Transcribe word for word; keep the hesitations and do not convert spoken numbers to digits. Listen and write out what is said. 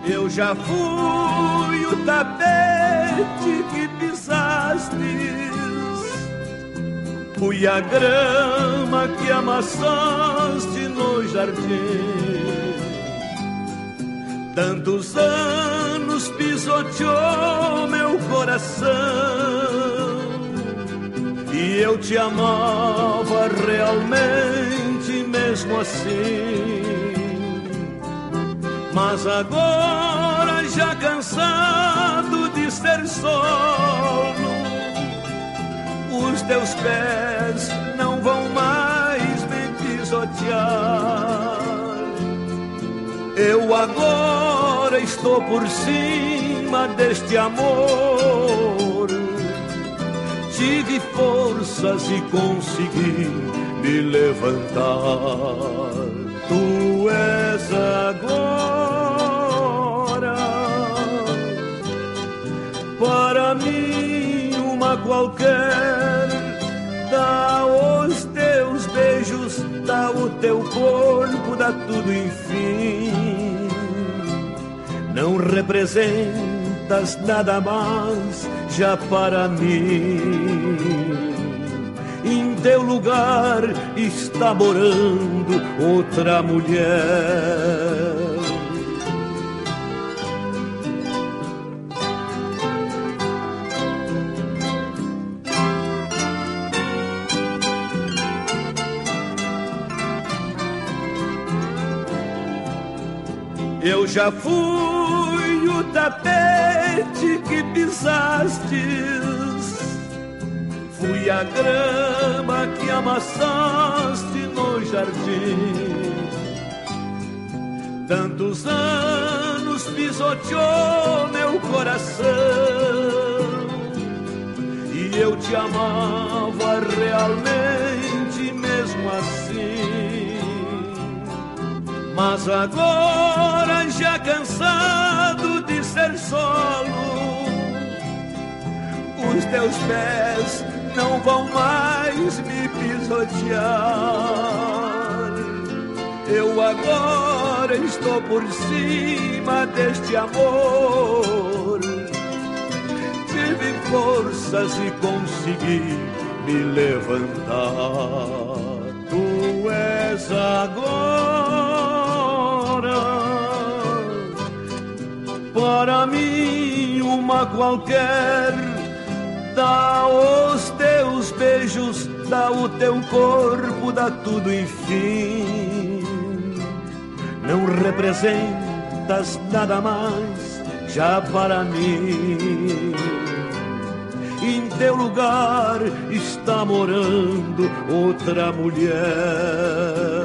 Eu já fui o tapete que pisaste, fui a grama que amassaste no jardim. Tantos anos pisoteou meu coração e eu te amava realmente mesmo assim. Mas agora, já cansado de ser solo, os teus pés não vão mais me pisotear. Eu agora estou por cima deste amor. Tive forças e consegui me levantar. Tu és agora para mim uma qualquer. Dá os teus beijos, dá o teu corpo, dá tudo enfim. Não representas nada mais já para mim. Em teu lugar está morando outra mulher. Eu já fui o tapete que pisastes, fui a grama que amassaste no jardim. Tantos anos pisoteou meu coração e eu te amava realmente mesmo assim. Mas agora, já cansado de ser solo, os teus pés não vão mais me pisotear. Eu agora estou por cima deste amor. Tive forças e consegui me levantar. Tu és agora para mim uma qualquer. Dá os teus beijos, dá o teu corpo, dá tudo enfim. Não representas nada mais já para mim. Em teu lugar está morando outra mulher.